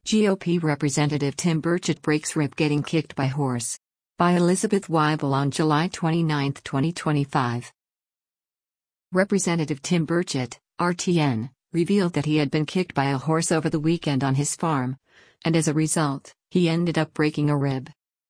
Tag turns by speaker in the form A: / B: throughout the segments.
A: GOP Representative Tim Burchett breaks rib getting kicked by horse. By Elizabeth Weibel on July 29, 2025. Representative Tim Burchett, RTN, revealed that he had been kicked by a horse over the weekend on his farm, and as a result, he ended up breaking a rib.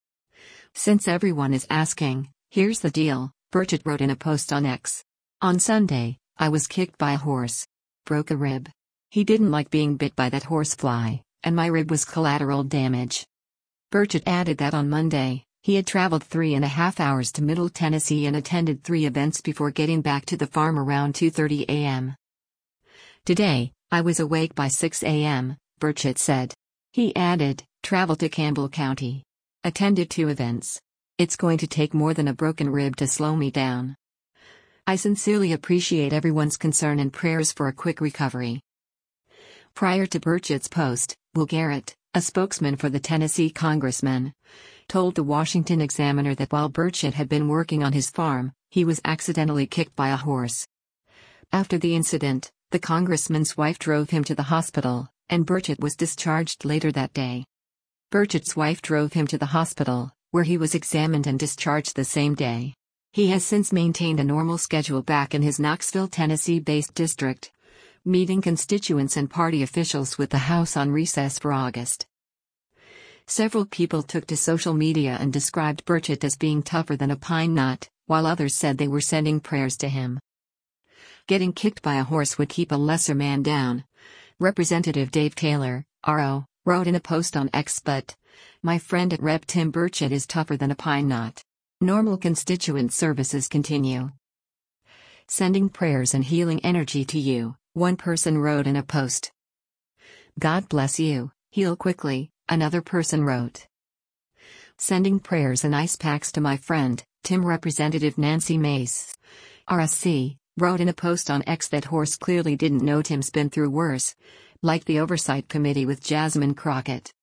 A: Since everyone is asking, here's the deal, Burchett wrote in a post on X. On Sunday, I was kicked by a horse. Broke a rib. He didn't like being bit by that horsefly, and my rib was collateral damage. Burchett added that on Monday, he had traveled 3.5 hours to Middle Tennessee and attended 3 events before getting back to the farm around 2:30 a.m. Today, I was awake by 6 a.m., Burchett said. He added, traveled to Campbell County. Attended 2 events. It's going to take more than a broken rib to slow me down. I sincerely appreciate everyone's concern and prayers for a quick recovery. Prior to Burchett's post, Will Garrett, a spokesman for the Tennessee congressman, told the Washington Examiner that while Burchett had been working on his farm, he was accidentally kicked by a horse. After the incident, the congressman's wife drove him to the hospital, and Burchett was discharged later that day. Burchett's wife drove him to the hospital, where he was examined and discharged the same day. He has since maintained a normal schedule back in his Knoxville, Tennessee-based district, meeting constituents and party officials with the House on recess for August. Several people took to social media and described Burchett as being tougher than a pine knot, while others said they were sending prayers to him. Getting kicked by a horse would keep a lesser man down, Representative Dave Taylor, RO, wrote in a post on X. But my friend at Rep. Tim Burchett is tougher than a pine knot. Normal constituent services continue. Sending prayers and healing energy to you, one person wrote in a post. God bless you, heal quickly, another person wrote. Sending prayers and ice packs to my friend, Tim. Representative Nancy Mace, RSC, wrote in a post on X that horse clearly didn't know Tim's been through worse, like the Oversight Committee with Jasmine Crockett.